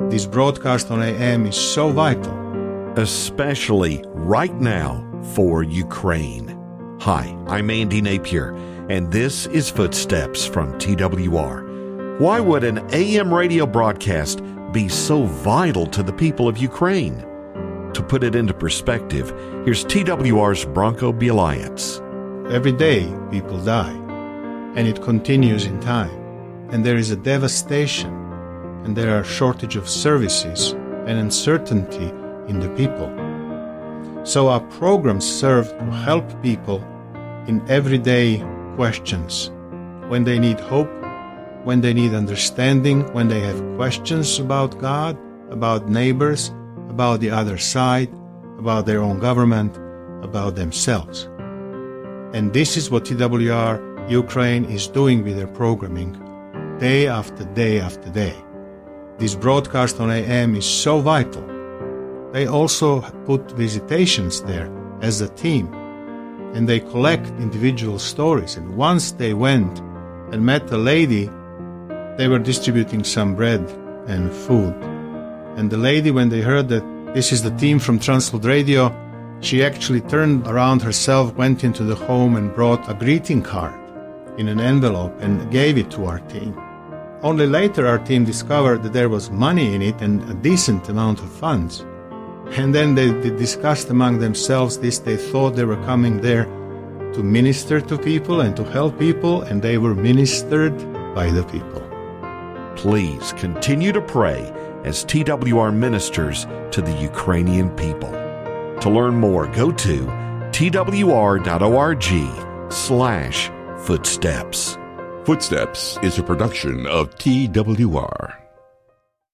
This broadcast on AM is so vital. Especially right now for Ukraine. Hi, I'm Andy Napier, and this is Footsteps from TWR. Why would an AM radio broadcast be so vital to the people of Ukraine? To put it into perspective, here's TWR's Bronco Beliance. Every day people die, and it continues in time. And there is a devastation, and there are shortage of services and uncertainty in the people. So our programs serve to help people in everyday questions, when they need hope, when they need understanding, when they have questions about God, about neighbors, about the other side, about their own government, about themselves. And this is what TWR Ukraine is doing with their programming, day after day after day. This broadcast on AM is so vital. They also put visitations there as a team, and they collect individual stories. And once they went and met a lady, they were distributing some bread and food. And the lady, when they heard that this is the team from Transworld Radio, she actually turned around herself, went into the home and brought a greeting card in an envelope and gave it to our team. Only later our team discovered that there was money in it and a decent amount of funds. And then they discussed among themselves this. They thought they were coming there to minister to people and to help people, and they were ministered by the people. Please continue to pray as TWR ministers to the Ukrainian people. To learn more, go to twr.org/footsteps. Footsteps is a production of TWR.